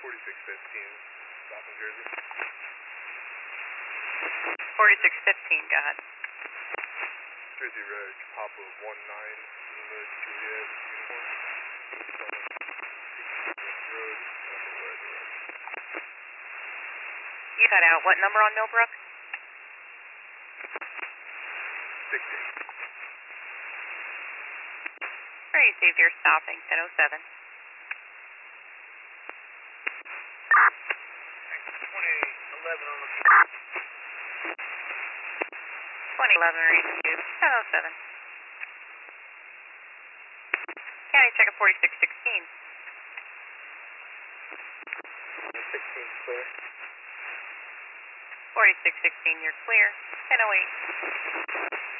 4615, South New Jersey. 4615, go ahead. Jersey Road, Papa 19, Lima, Juliet, Uniform. Road, You cut out. What number on Millbrook? 60. Alright, saved your stopping, 1007. 2011 on the 2011 range 2, 1007. County check at 4616. 16 clear. 4616, you're clear. 1008.